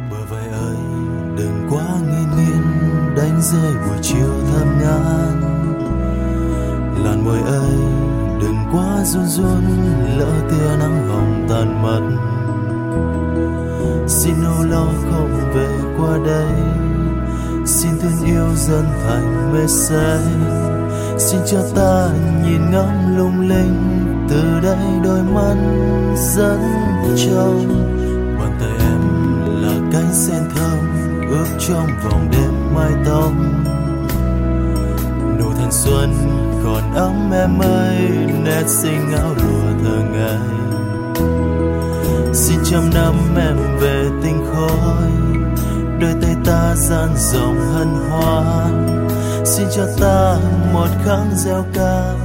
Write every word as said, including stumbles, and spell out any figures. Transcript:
Bờ vai ơi đừng quá nghiêng nghiêng đánh rơi buổi chiều thơm ngát. Làn môi ơi đừng quá run run lỡ tia nắng hồng tàn mất. Xin âu lo không về qua đây, xin thương yêu dần thành mê say. Xin cho ta nhìn ngắm lung linh, từ đây đôi mắt dẫn trong. Bàn tay em là cánh sen thơm ướp trong vòng đêm mai tóc. Nụ thanh xuân còn ấm em ơi, nét xinh áo lụa thơ ngây. Xin trăm năm em về tinh khói, đôi tay ta dang rộng hân hoan. Xin cho ta một khắc gieo ca